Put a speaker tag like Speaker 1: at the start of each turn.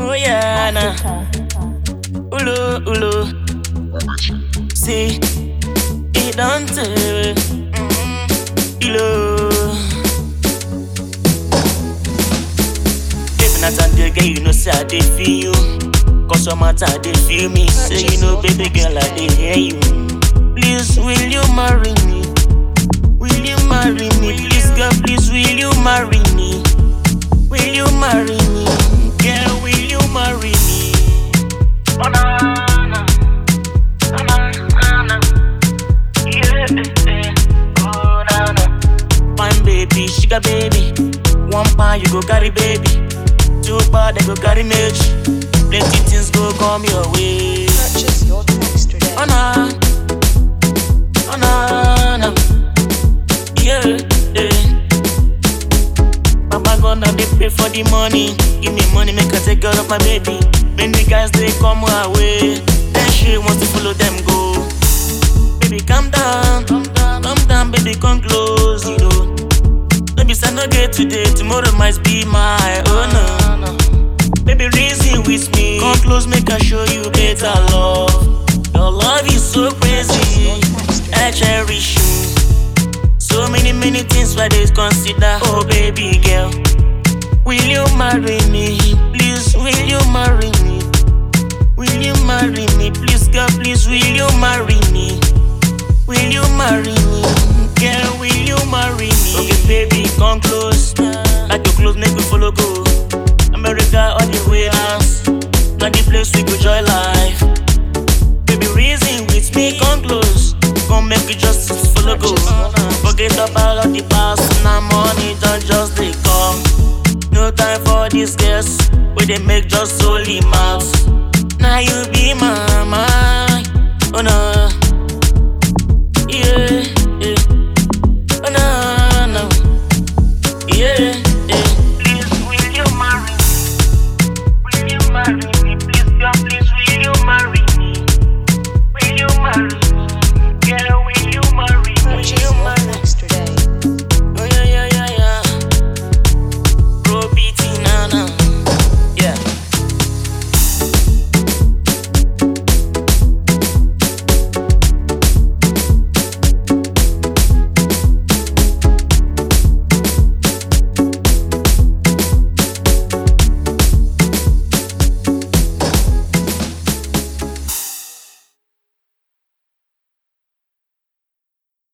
Speaker 1: Oh yeah, nah. Ulo, ulo. See, it don't tell. Ulo. If not on the girl, you know, say I dey feel you. Cause some matter they feel me. Say you know, baby girl, I dey hear you. Please, will you marry me? Will you marry me? Please, girl, please, will you marry me? Will you marry me? Girl, will you marry me? Oh, na, na. Oh, na, na. Yeah, oh, na, na. Fine baby, sugar baby. One pound you go carry baby. Two pound they go carry match. Plenty things go come your way.
Speaker 2: Purchase your tracks today.
Speaker 1: Oh, na. Oh, na, na. Yeah, yeah. Papa gonna they pay for the money. Give me money, make her take care of my baby. Many guys they come our way. Then she wants to follow them go. Baby, calm down, calm down, baby, come close, you know. Baby, say no get today, tomorrow might be my own. Baby, reason with me. Come close, make her show you better love. Your love is so crazy, I cherish you. So many things why they consider. Oh baby girl, will you marry me? Please, will you marry me? Will you marry me? Please, girl, please, will you marry me? Will you marry me? Girl, will you marry me? Okay baby, come close. Like your clothes make me follow go. America all the way dance. Not the place we go joy life. Baby, reason with me, come close. Come make you just follow go. Forget about all the past. Now money don't just they come. No time for these girls where they make just only mouths. Now you be my mind. Oh no.